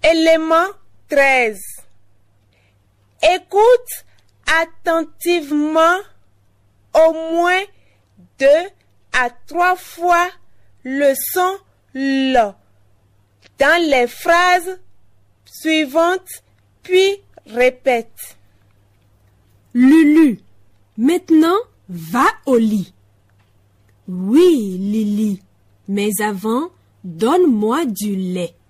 Élément 13. Écoute attentivement au moins 2 à 3 fois le son L dans les phrases suivantes, puis répète. Lulu, maintenant va au lit. Oui, Lily, mais avant, donne-moi du lait.